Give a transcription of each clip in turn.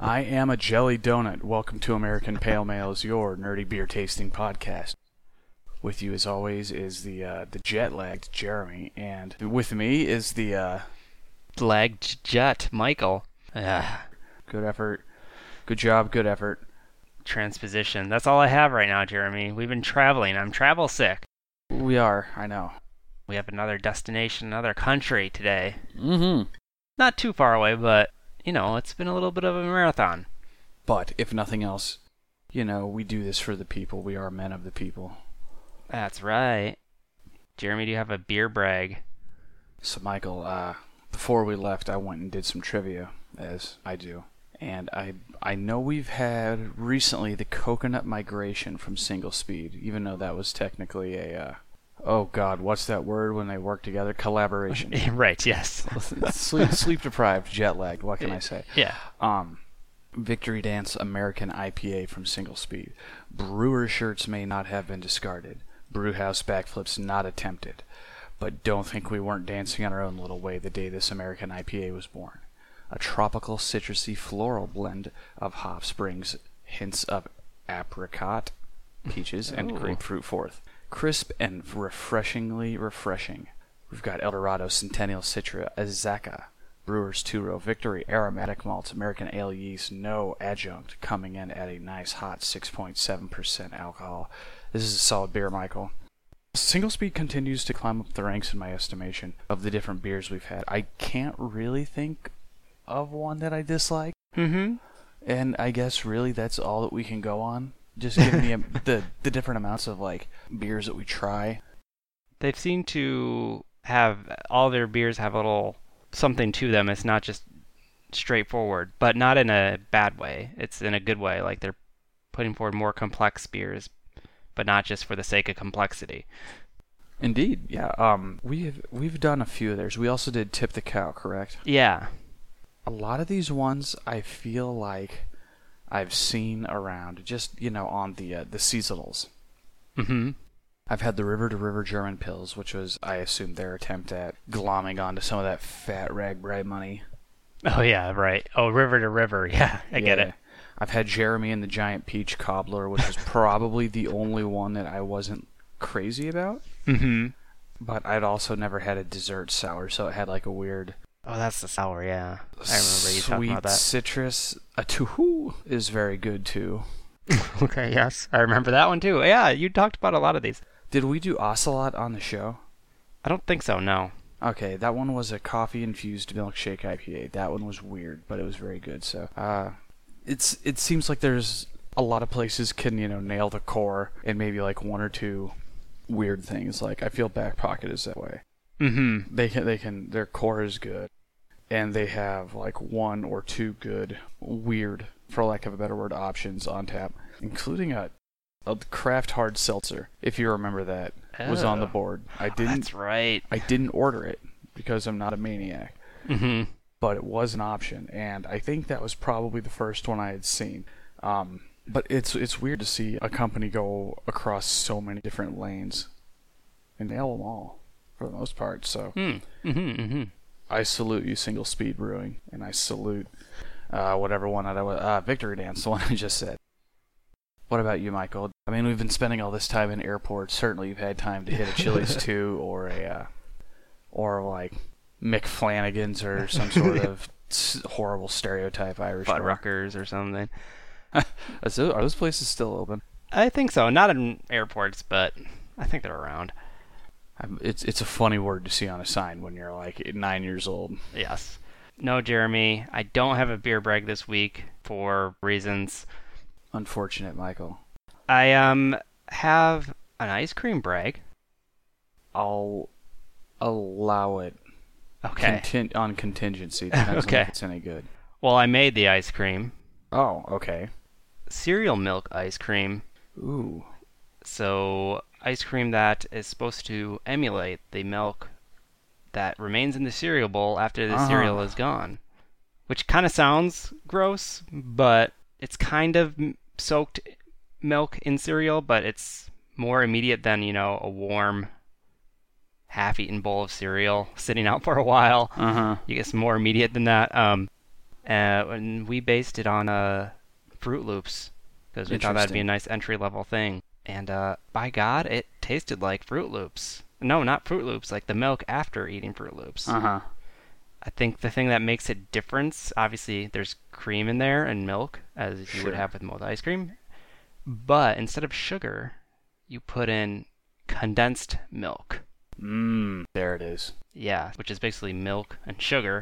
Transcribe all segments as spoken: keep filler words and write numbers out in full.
I am a jelly donut. Welcome to American Pale Males, your nerdy beer tasting podcast. With you, as always, is the uh, the jet lagged Jeremy, and with me is the uh, lagged jet Michael. Ugh. Good effort, good job, good effort. Transposition. That's all I have right now, Jeremy. We've been traveling. I'm travel sick. We are. I know. We have another destination, another country today. Mm-hmm. Not too far away, but you know, it's been a little bit of a marathon. But if nothing else, you know, we do this for the people. We are men of the people. That's right. Jeremy, do you have a beer brag? So, Michael, uh, before we left, I went and did some trivia, as I do. And I I know we've had recently the coconut migration from single speed, even though that was technically a, uh, oh God, what's that word when they work together? Collaboration. Right, yes. sleep, sleep deprived, jet lagged, what can I say? Yeah. Um, Victory Dance American I P A from single speed. Brewer shirts may not have been discarded. Brewhouse backflips not attempted. But don't think we weren't dancing on our own little way the day this American I P A was born. A tropical citrusy floral blend of hops brings hints of apricot, peaches, and Ooh. grapefruit forth. Crisp and refreshingly refreshing. We've got El Dorado Centennial Citra Azacca, Brewers Two-Row Victory Aromatic Malts American Ale Yeast, no adjunct, coming in at a nice hot six point seven percent alcohol. This is a solid beer, Michael. Single Speed continues to climb up the ranks in my estimation of the different beers we've had. I can't really think of one that I dislike. Mm-hmm. And I guess really that's all that we can go on. Just give me a, the the different amounts of like beers that we try. They've seemed to have all their beers have a little something to them. It's not just straightforward, but not in a bad way. It's in a good way. Like they're putting forward more complex beers, but not just for the sake of complexity. Indeed, yeah. Um, we've we've done a few of theirs. We also did Tip the Cow, correct? Yeah. A lot of these ones I feel like I've seen around, just you know, on the uh, the seasonals. Mm-hmm. I've had the River to River German Pills, which was, I assume, their attempt at glomming onto some of that fat rag bride money. Oh yeah, right. Oh, River to River. Yeah, I yeah. get it. I've had Jeremy and the Giant Peach Cobbler, which was probably the only one that I wasn't crazy about. Mm-hmm. But I'd also never had a dessert sour, so it had like a weird... Oh, that's the sour, yeah. I remember you talking about that. Sweet citrus. A Tuhoo is very good, too. Okay, yes. I remember that one, too. Yeah, you talked about a lot of these. Did we do Ocelot on the show? I don't think so, no. Okay, that one was a coffee-infused milkshake I P A. That one was weird, but it was very good. So, uh, it's it seems like there's a lot of places can, you know, nail the core and maybe like one or two weird things. Like, I feel Back Pocket is that way. Mm-hmm. They can, they can, their core is good. And they have like one or two good, weird, for lack of a better word, options on tap, including a, a craft hard seltzer, if you remember that, oh. was on the board. I didn't. Oh, that's right. I didn't order it because I'm not a maniac. Mm-hmm. But it was an option, and I think that was probably the first one I had seen. Um, but it's it's weird to see a company go across so many different lanes and nail them all for the most part. So. Mm. Mm-hmm. Mm-hmm. I salute you, Single Speed Brewing, and I salute uh, whatever one that I was, uh, Victory Dance, the one I just said. What about you, Michael? I mean, we've been spending all this time in airports. Certainly, you've had time to hit a Chili's too, or a, uh, or like Mick Flanagan's or some sort of horrible stereotype Irish. Fuddruckers or something. Are those places still open? I think so. Not in airports, but I think they're around. It's it's a funny word to see on a sign when you're like nine years old. Yes. No, Jeremy, I don't have a beer brag this week for reasons. Unfortunate, Michael. I um have an ice cream brag. I'll allow it. Okay. Contin- on contingency. Depends okay. on if it's any good. Well, I made the ice cream. Oh, okay. Cereal milk ice cream. Ooh. So, ice cream that is supposed to emulate the milk that remains in the cereal bowl after the uh-huh. cereal is gone. Which kind of sounds gross, but it's kind of soaked milk in cereal, but it's more immediate than, you know, a warm, half-eaten bowl of cereal sitting out for a while. Uh-huh. You get some more immediate than that. Um, Uh, and we based it on uh, Fruit Loops because we thought that'd be a Interesting. nice entry level thing. And uh, by God, it tasted like Fruit Loops. No, not Fruit Loops, like the milk after eating Fruit Loops. Uh-huh. I think the thing that makes it different, obviously, there's cream in there and milk, as you would Sure. have with most ice cream. But instead of sugar, you put in condensed milk. Mmm, there it is. Yeah, which is basically milk and sugar.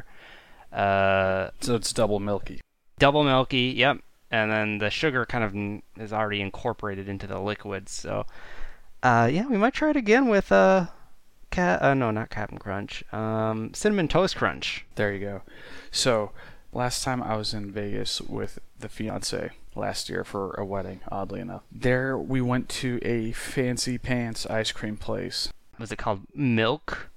Uh, So it's double milky. double milky, yep. And then the sugar kind of n- is already incorporated into the liquid. So, uh, yeah, we might try it again with uh, cat. Uh, no, not Captain Crunch. Um, Cinnamon Toast Crunch. There you go. So, last time I was in Vegas with the fiance last year for a wedding, oddly enough. There we went to a fancy pants ice cream place. Was it called Milk?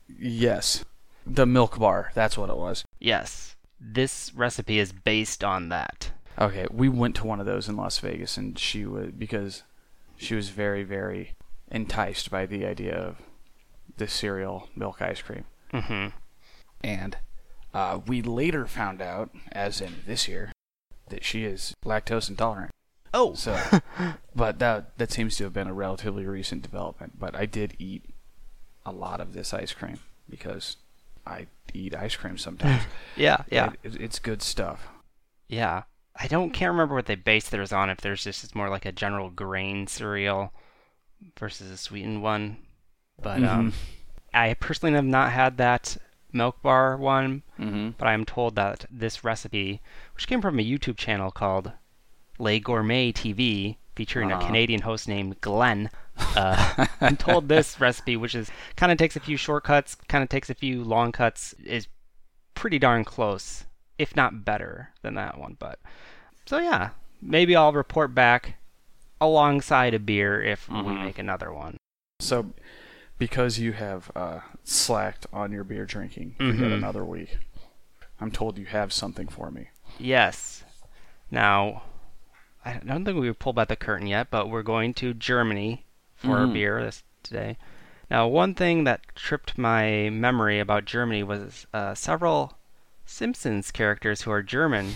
Yes. The Milk Bar, that's what it was. Yes. This recipe is based on that. Okay, we went to one of those in Las Vegas, and she was, because she was very, very enticed by the idea of the cereal milk ice cream. Mm-hmm. And uh, we later found out, as in this year, that she is lactose intolerant. Oh. So, but that that seems to have been a relatively recent development. But I did eat a lot of this ice cream because I eat ice cream sometimes. Yeah, yeah. It, it, it's good stuff. Yeah. I don't can't remember what they based theirs on, if there's just it's more like a general grain cereal versus a sweetened one. But um, I personally have not had that Milk Bar one, Mm-hmm. but I am told that this recipe, which came from a YouTube channel called Les Gourmet T V, featuring Uh-huh. a Canadian host named Glenn, uh, I'm told this recipe, which is kind of takes a few shortcuts, kind of takes a few long cuts, is pretty darn close, if not better than that one. But so yeah, maybe I'll report back alongside a beer if we Mhm. make another one. So, because you have uh, slacked on your beer drinking for yet Mhm. another week, I'm told you have something for me. Yes. Now, I don't think we've pulled back the curtain yet, but we're going to Germany for our Mhm. beer this today. Now, one thing that tripped my memory about Germany was uh, several Simpsons characters who are German.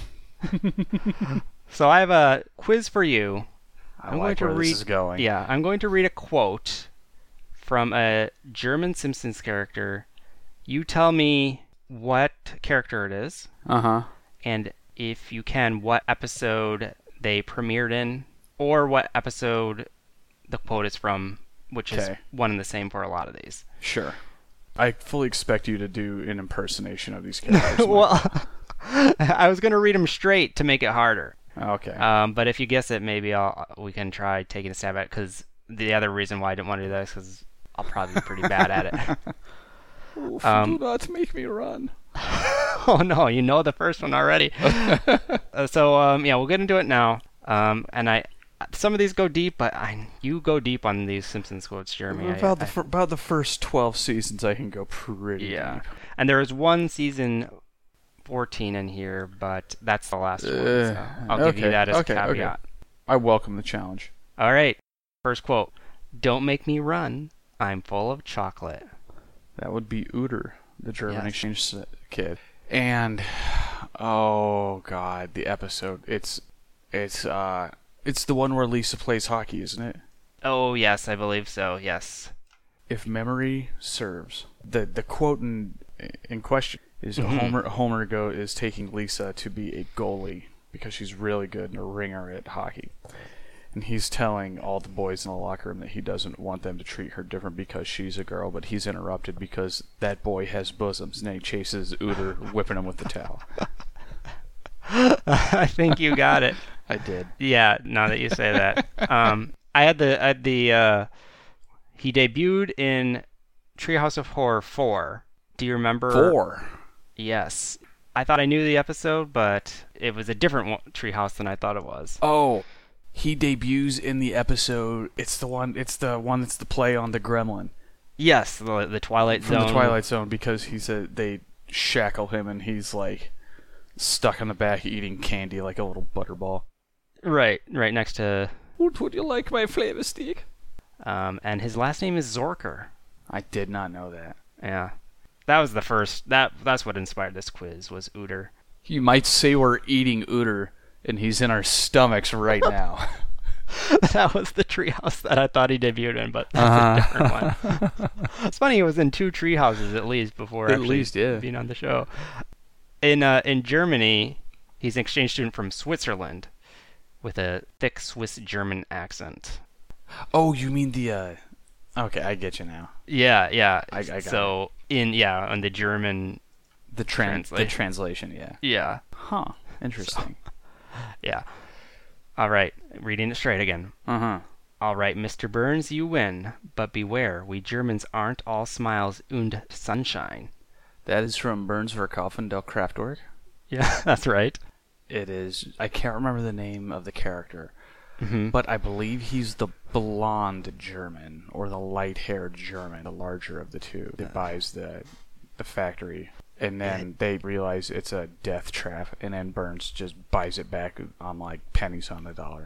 So I have a quiz for you. I I'm like going where to read. this is going. Yeah, I'm going to read a quote from a German Simpsons character. You tell me what character it is, Uh huh. and if you can, what episode they premiered in, or what episode the quote is from, which is Okay. one and the same for a lot of these. Sure. I fully expect you to do an impersonation of these characters. Well, I was going to read them straight to make it harder. okay. Um, but if you guess it, maybe I'll we can try taking a stab at it, because the other reason why I didn't want to do that is because I'll probably be pretty bad at it. Oof, um, do not make me run. Oh no, you know the first one already. Uh, so um, yeah, we'll get into it now. Um, and I, some of these go deep, but I you go deep on these Simpsons quotes, Jeremy. I- about the I- fir- about the first twelve seasons, I can go pretty yeah, deep. and there is one season fourteen in here, but that's the last one. Uh, So I'll give you okay, that as okay, a okay. caveat. I welcome the challenge. All right, first quote: "Don't make me run. I'm full of chocolate." That would be Uter, the German Yes. exchange s- kid. And oh god, the episode. It's it's uh it's the one where Lisa plays hockey, isn't it? Oh yes, I believe so. Yes. If memory serves, the the quote in in question is Mhm. Homer Homer go is taking Lisa to be a goalie because she's really good and a ringer at hockey. And he's telling all the boys in the locker room that he doesn't want them to treat her different because she's a girl, but he's interrupted because that boy has bosoms and he chases Uter, whipping him with the towel. I think you got it. I did. Yeah, now that you say that. Um, I had the I had the uh, he debuted in Treehouse of Horror four. Do you remember? Four. Yes. I thought I knew the episode, but it was a different one, Treehouse than I thought it was. Oh, he debuts in the episode. It's the one. It's the one that's the play on the Gremlin Yes, the, the Twilight from Zone. the Twilight Zone because he's a they shackle him and he's like stuck on the back eating candy like a little butterball. Right, right next to. Would would you like my flavor stick? Um, and his last name is Zorker. I did not know that. Yeah, that was the first. That that's what inspired this quiz was Uter. You might say we're eating Uter, and he's in our stomachs right now. That was the treehouse that I thought he debuted in, but that's Uh-huh. a different one. It's funny, he was in two treehouses at least before At actually least, yeah. being on the show. In uh, in Germany, he's an exchange student from Switzerland with a thick Swiss German accent. Oh, you mean the, uh... Okay, I get you now. Yeah, yeah. I- I got so in yeah, on the German, The, tran- the Translate. translation, yeah. yeah, Huh. Interesting. yeah. All right, reading it straight again. Uh-huh. All right, Mister Burns, you win, but beware, we Germans aren't all smiles und sunshine. That is from Burns Verkaufen del Kraftwerk. Yeah, that's right. It is... I can't remember the name of the character, Mm-hmm. but I believe he's the blonde German, or the light-haired German, the larger of the two, that buys the the factory. And then they realize it's a death trap, and then Burns just buys it back on, like, pennies on the dollar.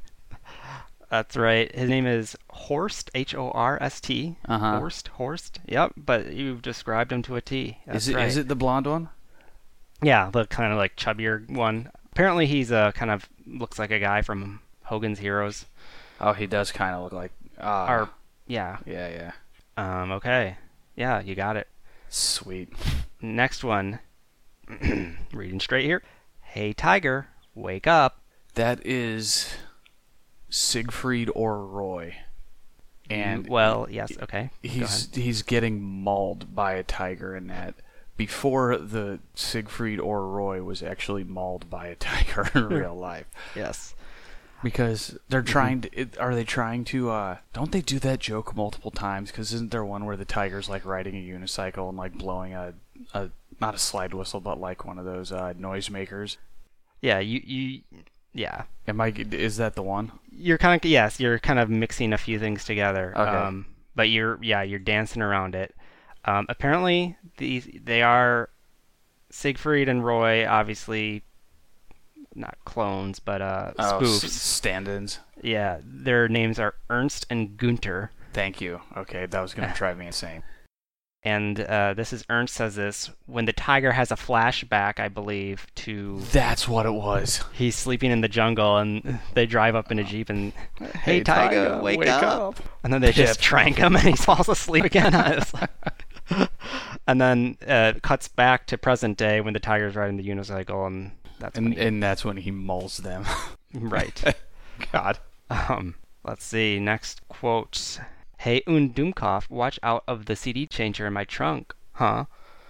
That's right. His name is Horst, H O R S T. Uh-huh. Horst, Horst. Yep, but you've described him to a T. That's Is it right. is it the blonde one? Yeah, the kind of like chubbier one. Apparently he's a kind of looks like a guy from Hogan's Heroes. Oh, he does kind of look like... Uh, Or, yeah. yeah, yeah. Um, okay. Yeah, you got it. Sweet. Next one. Reading straight here. Hey, Tiger, wake up. That is Siegfried or Roy. And well, yes, okay. Go he's ahead. he's getting mauled by a tiger in that. Before the Siegfried or Roy was actually mauled by a tiger in real life. Yes. Because they're trying to... It, are they trying to... Uh, don't they do that joke multiple times? Because isn't there one where the tiger's like riding a unicycle and like blowing a... a not a slide whistle, but like one of those uh, noisemakers? Yeah, you, you, yeah. Am I... Is that the one? You're kind of, yes, you're kind of mixing a few things together. Okay. Um, but you're, yeah, you're dancing around it. Um, apparently, these, they are Siegfried and Roy, obviously not clones, but uh, Oh, spoofs. s- stand-ins. Yeah, their names are Ernst and Gunther. Thank you. Okay, that was going to drive me insane. And uh, this is Ernst says this when the tiger has a flashback, I believe, to That's what it was. he's sleeping in the jungle, and they drive up in a jeep and hey, tiger, wake, up. And then they just Pip. trank him, and he falls asleep again. It's like- and then uh, cuts back to present day when the tiger's riding the unicycle, and that's when And, he, and that's when he mauls them. right. God. Um, let's see. Next quote. Hey, und Dumkopf, watch out of the C D changer in my trunk. Huh?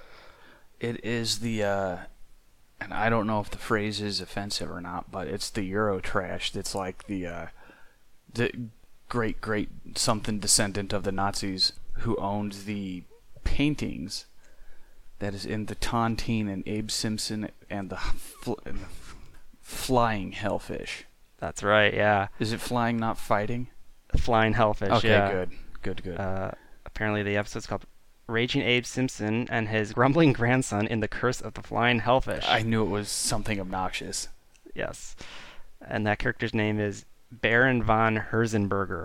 It is the, uh, and I don't know if the phrase is offensive or not, but it's the Euro trash that's like the, uh, the great, great something descendant of the Nazis who owned the paintings that is in the Tontine and Abe Simpson and the, fl- and the f- Flying Hellfish. That's right, yeah. Is it flying, not fighting? Flying Hellfish, Okay, yeah. good. Good, good. Uh, apparently the episode's called Raging Abe Simpson and His Grumbling Grandson in the Curse of the Flying Hellfish. I knew it was something obnoxious. Yes. And that character's name is Baron von Herzenberger.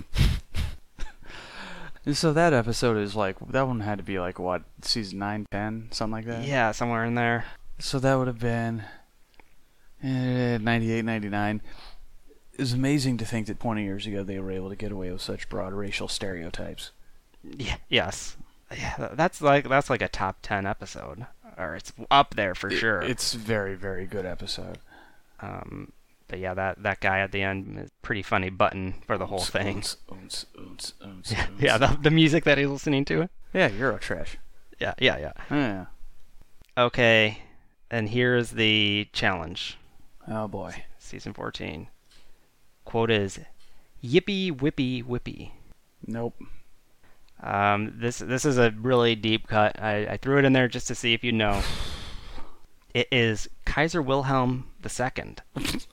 And so that episode is like, that one had to be like, what, season nine, ten, something like that? Yeah, somewhere in there. So that would have been eh, ninety-eight, ninety-nine. It was amazing to think that twenty years ago they were able to get away with such broad racial stereotypes. Yeah, yes. Yeah, that's like that's like a top ten episode, or it's up there for It- sure. It's a very, very good episode. Um, but yeah, that that guy at the end is pretty funny button for the whole Oons, thing. oons, oons, oons, oons, Yeah, oons. yeah, the the music that he's listening to. Yeah, Eurotrash. Yeah, yeah, yeah. Yeah. Okay, and here's the challenge. Oh boy. Season fourteen. Quote is, "Yippee whippy whippy." Nope. Um, this this is a really deep cut. I, I threw it in there just to see if you know. It is Kaiser Wilhelm the Second,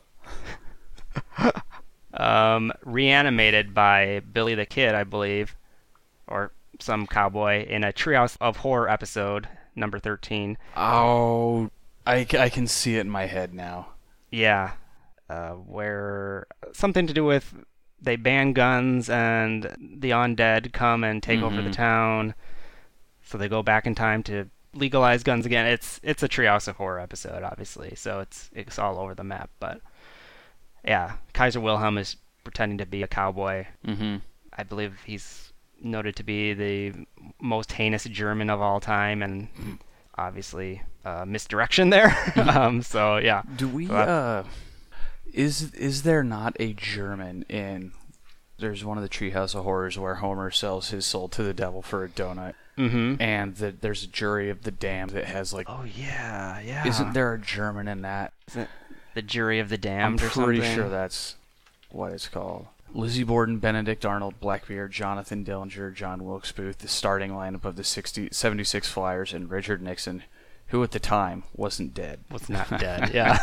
um, reanimated by Billy the Kid, I believe, or some cowboy in a Treehouse of Horror episode, number thirteen. Oh, I, c- I can see it in my head now. Yeah, uh, where something to do with they ban guns and the undead come and take over the Mhm. town. So they go back in time to legalize guns again. It's it's a Treehouse of Horror episode, obviously, so it's it's all over the map. But yeah, Kaiser Wilhelm is pretending to be a cowboy. Mm-hmm. I believe he's noted to be the most heinous German of all time, and obviously uh, misdirection there. um, so yeah. Do we? So that- Uh, is is there not a German in? There's one of the Treehouse of Horrors where Homer sells his soul to the devil for a donut, Mhm. and the, there's a jury of the damned that has like. Oh yeah, yeah. Isn't there a German in that? Isn't the Jury of the I'm Damned or pretty something? sure that's what it's called. Lizzie Borden, Benedict Arnold, Blackbeard, Jonathan Dillinger, John Wilkes Booth, the starting lineup of the sixty, seventy-six Flyers, and Richard Nixon, who at the time wasn't dead. Was not dead. Yeah.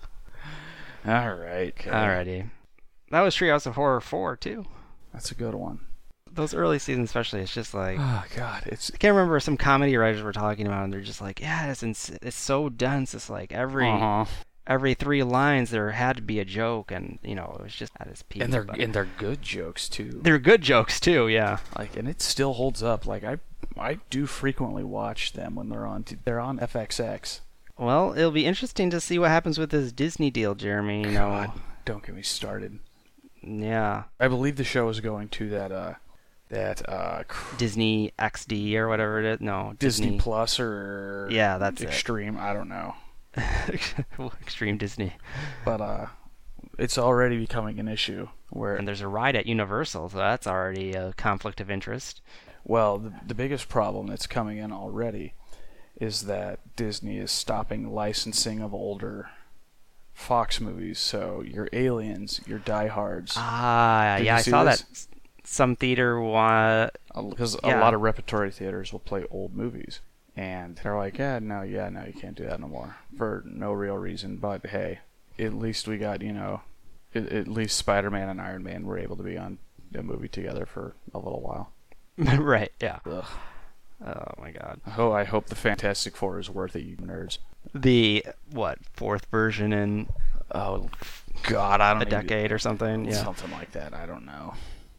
All right. Okay. Alrighty. That was Treehouse of Horror four too. That's a good one. Those early seasons, especially, it's just like Oh God, it's I can't remember some comedy writers were talking about, and they're just like, yeah, it's ins- it's so dense. It's like every uh-huh. every three lines there had to be a joke, and you know it was just at its peak. and they're but- and they're good jokes too. they're good jokes too. Yeah. Like, and it still holds up. Like I I do frequently watch them when they're on. T- they're on F X X. Well, it'll be interesting to see what happens with this Disney deal, Jeremy. You know. God, don't get me started. Yeah. I believe the show is going to that uh that uh cr- Disney X D or whatever it is. No. Disney Plus or Yeah, that's it. Extreme. I don't know, Extreme Disney. but uh, it's already becoming an issue where And there's a ride at Universal, so that's already a conflict of interest. well, the, the biggest problem that's coming in already is that Disney is stopping licensing of older Fox movies. So your Aliens, your Die Hards, Ah, Did yeah, you I see saw this? that. S- Some theater wa- because yeah. a lot of repertory theaters will play old movies, and they're like, yeah, no, yeah, no, you can't do that no more for no real reason. But hey, at least we got, you know, at, at least Spider-Man and Iron Man were able to be on a movie together for a little while. right, yeah. Ugh. Oh my god. Oh, I hope the Fantastic Four is worth it, you nerds. The, what, fourth version in Oh, God, I don't a even- decade or something? Yeah. Something like that. I don't know.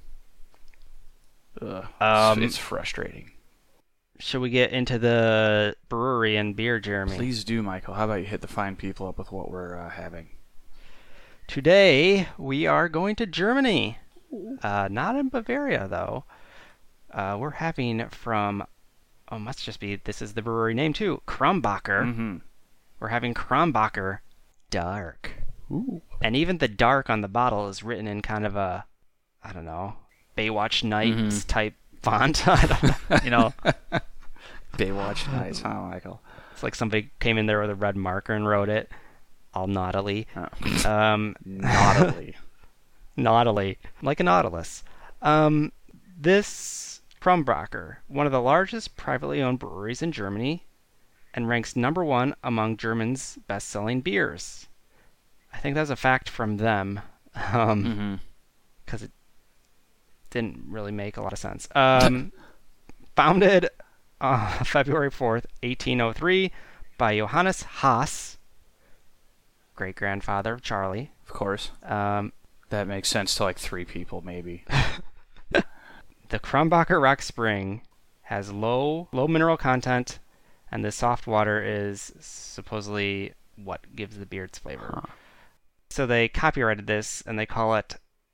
Ugh. Um, it's frustrating. Should we get into the brewery and beer, Jeremy? Please do, Michael. How about you hit the fine people up with what we're uh, having? Today, we are going to Germany. Uh, not in Bavaria, though. Uh, we're having from, oh, must just be, this is the brewery name too, Krombacher. Mm-hmm. We're having Krombacher Dark. Ooh. And even the dark on the bottle is written in kind of a, I don't know, Baywatch Nights Mhm. type font. I don't know, you know, Baywatch Nights, huh, Michael? it's like somebody came in there with a red marker and wrote it, all naughtily. Oh. Um, Naughtily. naughtily, like a nautilus. Um, this Krombacher, one of the largest privately owned breweries in Germany, and ranks number one among Germany's best-selling beers. I think that's a fact from them, um, Mm-hmm. because it didn't really make a lot of sense. Um, founded uh, February fourth, eighteen oh three, by Johannes Haas, great-grandfather of Charlie. Of course. Um, That makes sense to like three people, maybe. The Krombacher Rock Spring has low low mineral content, and the soft water is supposedly what gives the beer its flavor. Huh. So they copyrighted this, and they call it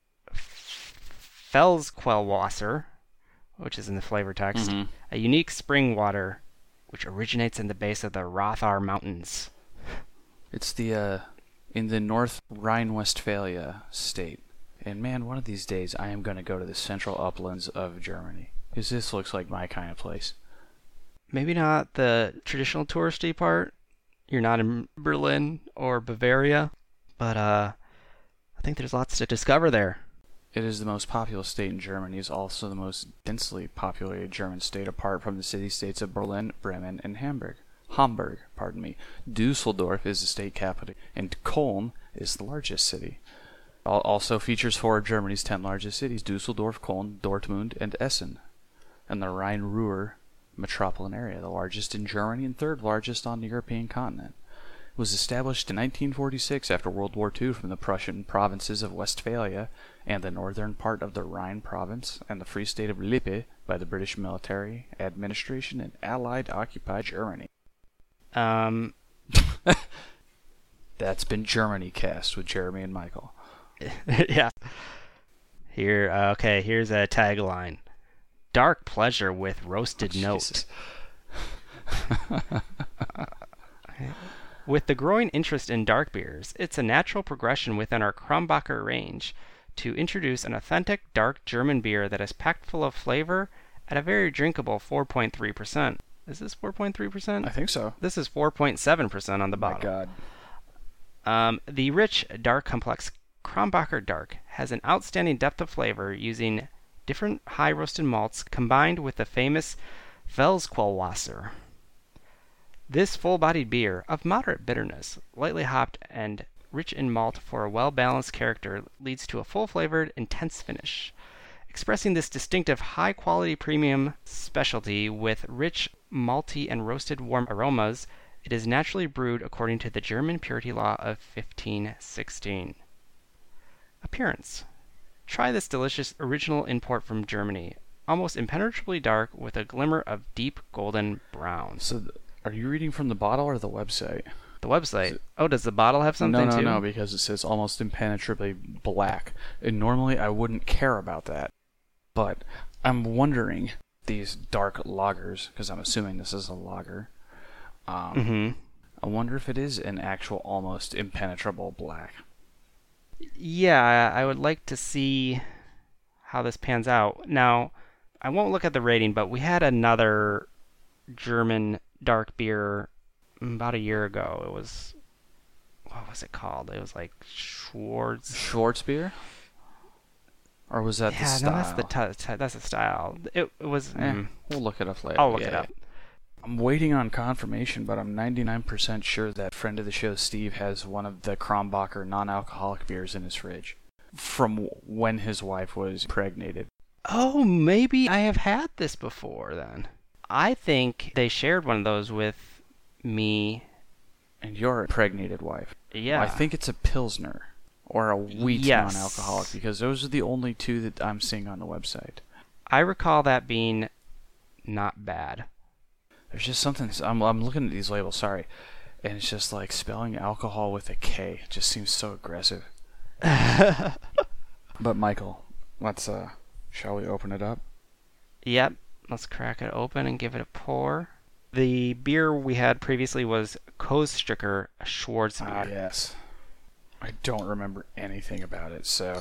Felsquellwasser, which is in the flavor text, Mhm. a unique spring water which originates in the base of the Rothar Mountains. It's the, uh, in the North Rhine-Westphalia state. And man, one of these days I am going to go to the central uplands of Germany. Because this looks like my kind of place. Maybe not the traditional touristy part. You're not in Berlin or Bavaria, but uh, I think there's lots to discover there. It is the most populous state in Germany. It is also the most densely populated German state, apart from the city-states of Berlin, Bremen, and Hamburg. Hamburg, pardon me. Dusseldorf is the state capital, and Köln is the largest city. Al- Also features four of Germany's ten largest cities: Dusseldorf, Köln, Dortmund, and Essen, and the Rhine-Ruhr metropolitan area, the largest in Germany and third largest on the European continent. was established in nineteen forty-six after World War Two from the Prussian provinces of Westphalia and the northern part of the Rhine province and the Free State of Lippe by the British military administration in Allied occupied Germany. Um, That's been Germany Cast with Jeremy and Michael. yeah. Here, uh, okay, here's a tagline. Dark pleasure with roasted Oh, note. Jesus. With the growing interest in dark beers, it's a natural progression within our Krombacher range to introduce an authentic dark German beer that is packed full of flavor at a very drinkable four point three percent. Is this four point three percent? I think so. This is four point seven percent on the My bottle. God. Um, the rich, dark, complex Krombacher Dark has an outstanding depth of flavor using different high-roasted malts combined with the famous Velzquellwasser. This full-bodied beer, of moderate bitterness, lightly hopped and rich in malt for a well-balanced character, leads to a full-flavored, intense finish. Expressing this distinctive high-quality premium specialty with rich, malty, and roasted warm aromas, it is naturally brewed according to the German purity law of fifteen sixteen. Appearance. Try this delicious original import from Germany, almost impenetrably dark with a glimmer of deep golden brown. So, th- are you reading from the bottle or the website? The website. Oh, does the bottle have something no, no, too? no, because it says almost impenetrably black. And normally I wouldn't care about that. But I'm wondering, these dark lagers, because I'm assuming this is a lager, um, Mm-hmm. I wonder if it is an actual almost impenetrable black. Yeah, I would like to see how this pans out. Now, I won't look at the rating, but we had another German dark beer about a year ago. It was, what was it called? It was like Schwartz. Schwarzbier? Or was that the Yeah, style? no, that's the t- t- that's the style. It, it was. Eh, mm, we'll look it up later. I'll look Yeah, it up. yeah. I'm waiting on confirmation, but I'm ninety-nine percent sure that friend of the show, Steve, has one of the Krombacher non-alcoholic beers in his fridge from when his wife was impregnated. Oh, maybe I have had this before then. I think they shared one of those with me. And your impregnated wife. Yeah. I think it's a Pilsner or a wheat Yes. non-alcoholic, because those are the only two that I'm seeing on the website. I recall that being not bad. There's just something. I'm, I'm looking at these labels, sorry, and it's just like spelling alcohol with a K. It just seems so aggressive. But Michael, let's uh, shall we open it up? Yep. Let's crack it open and give it a pour. The beer we had previously was Kostricker Schwarzbier. Ah, yes. I don't remember anything about it, so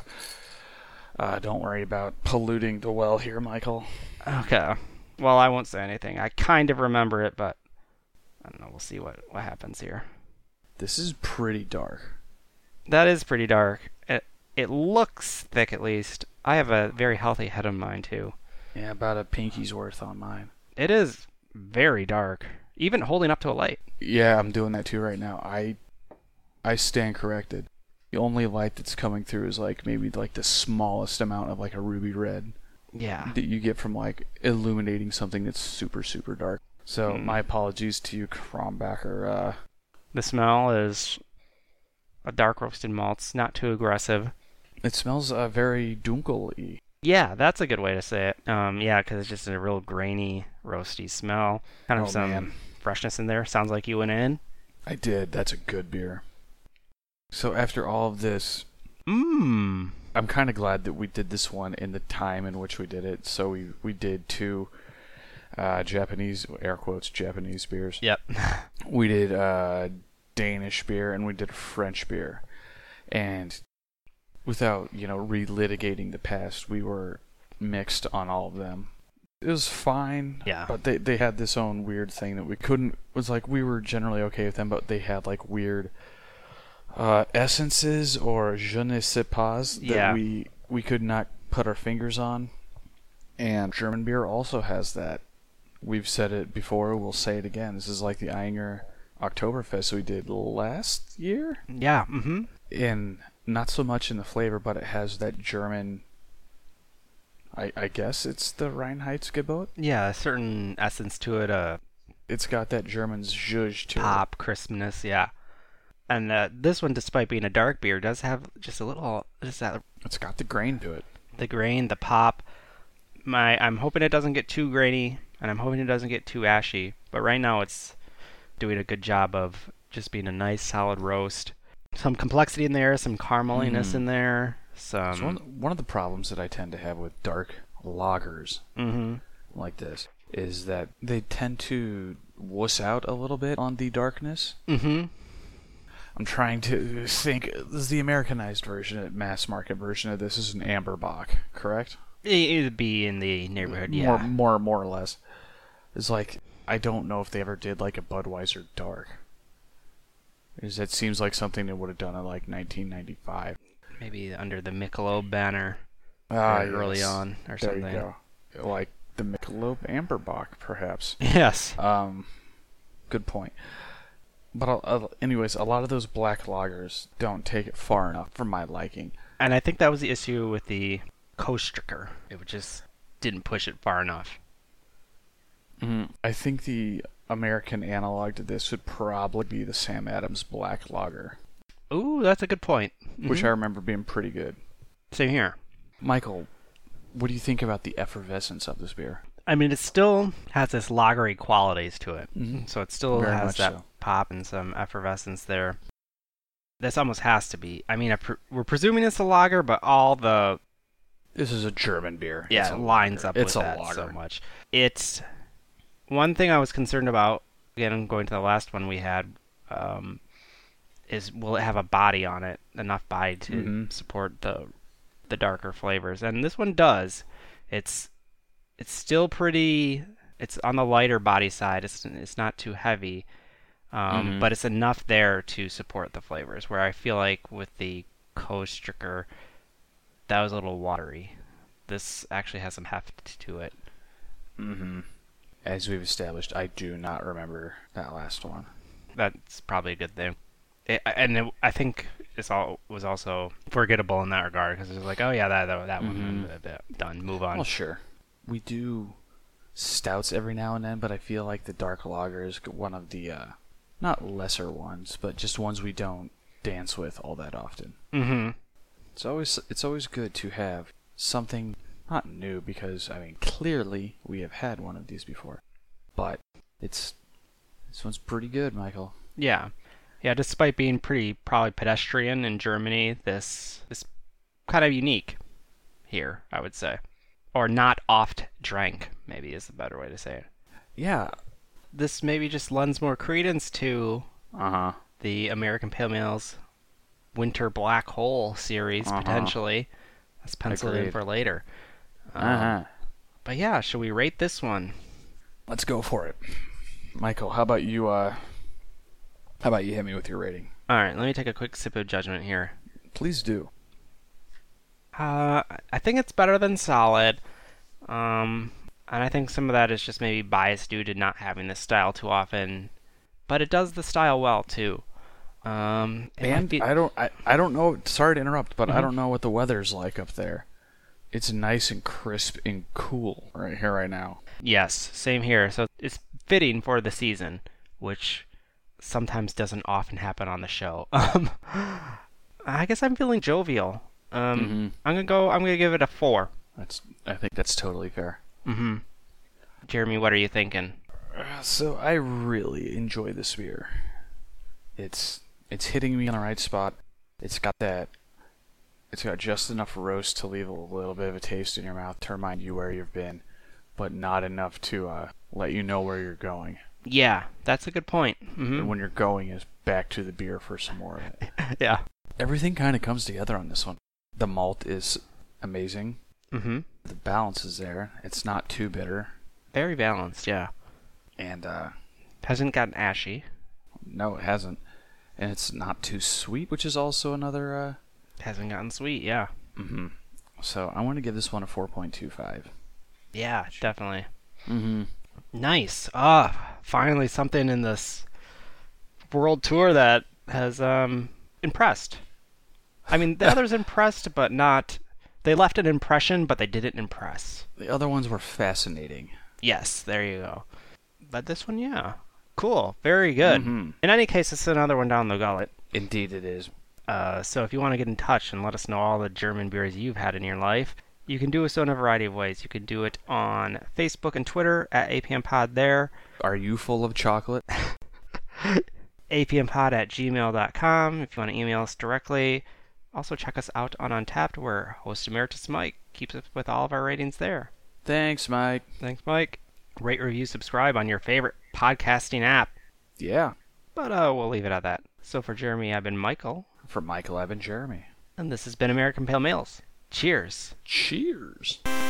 uh, don't worry about polluting the well here, Michael. Okay. Well, I won't say anything. I kind of remember it, but I don't know. We'll see what, what happens here. This is pretty dark. That is pretty dark. It, it looks thick, at least. I have a very healthy head of mine, too. Yeah, about a pinky's worth on mine. It is very dark, even holding up to a light. Yeah, I'm doing that too right now. I I stand corrected. The only light that's coming through is like maybe like the smallest amount of like a ruby red Yeah. that you get from like illuminating something that's super, super dark. So Mm. my apologies to you, Krombacher. Uh, The smell is a dark roasted malts, not too aggressive. it smells uh, very dunkel-y. Yeah, that's a good way to say it. Um, yeah, because it's just a real grainy, roasty smell. Kind of Oh, some man. freshness in there. Sounds like you went in. I did. That's a good beer. So after all of this, Mmm. I'm kind of glad that we did this one in the time in which we did it. So we, we did two uh, Japanese, air quotes, Japanese beers. Yep. We did uh, Danish beer and we did French beer. And without, you know, relitigating the past, we were mixed on all of them. It was fine. Yeah. But they, they had this own weird thing that we couldn't, it was like we were generally okay with them, but they had like weird uh, essences or je ne sais pas that Yeah. we, we could not put our fingers on. And German beer also has that. We've said it before, we'll say it again. This is like the Eyinger Oktoberfest we did last year. Yeah. Mm-hmm. And not so much in the flavor, but it has that German, I, I guess it's the Reinheitsgebot. Yeah, a certain essence to it. A It's got that German zhuzh to pop crispness. Yeah. And uh, this one, despite being a dark beer, does have just a little, just that, It's got the grain to it. the grain, the pop. My, I'm hoping it doesn't get too grainy, and I'm hoping it doesn't get too ashy. But right now, it's doing a good job of just being a nice, solid roast. Some complexity in there, some carameliness Mm. in there. Some. So one, one of the problems that I tend to have with dark lagers Mm-hmm. like this is that they tend to wuss out a little bit on the darkness. Mm-hmm. I'm trying to think. This is the Americanized version, mass market version of this is an amber bock, correct? It would be in the neighborhood, yeah. More, more, more or less. It's like I don't know if they ever did like a Budweiser dark. Because that seems like something they would have done in like nineteen ninety-five. Maybe under the Michelob banner Ah, very early yes. on or There something. you go. Like the Michelob Amber Bock, perhaps. Yes. Um, good point. But uh, anyways, a lot of those black lagers don't take it far enough for my liking. And I think that was the issue with the Coastricker. It just didn't push it far enough. Mm-hmm. I think the American analog to this would probably be the Sam Adams Black Lager, Ooh, that's a good point. which Mhm. I remember being pretty good. Same here. Michael, what do you think about the effervescence of this beer? I mean, it still has this lagery qualities to it. Mm-hmm. So it still Very has much that so. pop and some effervescence there. This almost has to be. I mean, I pre- we're presuming it's a lager, but all the This is a German beer. yeah It's a it lines lager. up It's with a that lager. so much. It's one thing I was concerned about. Again, going to the last one we had, um, is will it have a body on it, enough body to Mhm. support the the darker flavors? And this one does. It's it's still pretty. It's on the lighter body side. It's it's not too heavy, um, Mhm. but it's enough there to support the flavors. Where I feel like with the Coastricker, that was a little watery. This actually has some heft to it. Mm-hmm. As we've established, I do not remember that last one. That's probably a good thing. It, and it, I think it's all was also forgettable in that regard because it's like, oh yeah, that that, that Mhm. one done. Move on. Well, sure. We do stouts every now and then, but I feel like the dark lager is one of the uh, not lesser ones, but just ones we don't dance with all that often. Mm-hmm. It's always it's always good to have something not new because I mean clearly we have had one of these before, but it's this one's pretty good, Michael. Yeah, yeah. Despite being pretty probably pedestrian in Germany, this is kind of unique here, I would say, or not oft drank. Maybe is the better way to say it. Yeah. This maybe just lends more credence to Uh huh. the American Pale Ale's Winter Black Hole series, Uh-huh. potentially. Let's pencil it in Agreed. for later. Um, Uh huh. But yeah, should we rate this one? Let's go for it, Michael. How about you? Uh, how about you hit me with your rating? All right, let me take a quick sip of judgment here. Please do. Uh, I think it's better than solid. Um, and I think some of that is just maybe bias due to not having this style too often. But it does the style well too. Um, it might And be- I don't, I, I don't know. Sorry to interrupt, but I Mhm. don't know what the weather's like up there. It's nice and crisp and cool right here, right now. Yes, same here. So it's fitting for the season, which sometimes doesn't often happen on the show. Um, I guess I'm feeling jovial. Um, Mhm. I'm gonna go. I'm gonna give it a four. That's, I think that's totally fair. Mm-hmm. Jeremy, what are you thinking? Uh, So I really enjoy this beer. It's, it's hitting me on the right spot. It's got that. It's got just enough roast to leave a little bit of a taste in your mouth to remind you where you've been, but not enough to uh, let you know where you're going. Yeah, that's a good point. Mm-hmm. And when you're going is back to the beer for some more of it. Yeah. Everything kind of comes together on this one. The malt is amazing. Mm-hmm. The balance is there. It's not too bitter. Very balanced. Yeah. And uh, Hasn't gotten ashy. no, it hasn't. And it's not too sweet, which is also another. Uh, Hasn't gotten sweet. Yeah. mm-hmm. So I want to give this one a four point two five. Yeah, definitely. Mm-hmm. Nice. Ah, finally something in this world tour that has um impressed. I mean, the others impressed, but not. They left an impression, but they didn't impress. The other ones were fascinating. Yes, there you go. But this one, yeah, cool, very good. Mhm. In any case, it's another one down the gullet. Indeed it is. Uh, so if you want to get in touch and let us know all the German beers you've had in your life, you can do so in a variety of ways. You can do it on Facebook and Twitter at A P M Pod there. Are you full of chocolate? A P M pod at gmail dot com if you want to email us directly. Also check us out on Untappd, where host emeritus Mike keeps up with all of our ratings there. Thanks, Mike. Thanks, Mike. Rate, review, subscribe on your favorite podcasting app. Yeah. But uh, we'll leave it at that. So for Jeremy, I've been Michael. For Michael, I've been Jeremy. And this has been American Pale Males. Cheers. Cheers.